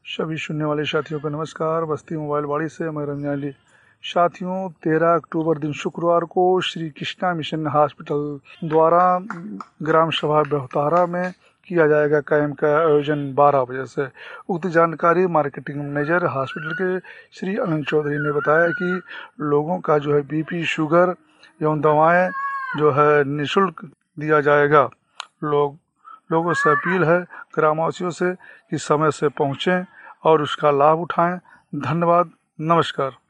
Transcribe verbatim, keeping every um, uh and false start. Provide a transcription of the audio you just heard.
सभी सुनने वाले साथियों को नमस्कार। बस्ती मोबाइल वाड़ी से मैं रंजाली। साथियों, तेरह अक्टूबर दिन शुक्रवार को श्री कृष्णा मिशन हॉस्पिटल द्वारा ग्राम सभा बहुतारा में किया जाएगा कैंप का आयोजन बारह बजे से। उक्त जानकारी मार्केटिंग मैनेजर हॉस्पिटल के श्री अनंत चौधरी ने बताया कि लोगों का जो है बीपी, शुगर एवं दवाएं जो है निःशुल्क दिया जाएगा। लोग लोगों से अपील है, ग्रामवासियों से, कि समय से पहुँचें और उसका लाभ उठाएं। धन्यवाद, नमस्कार।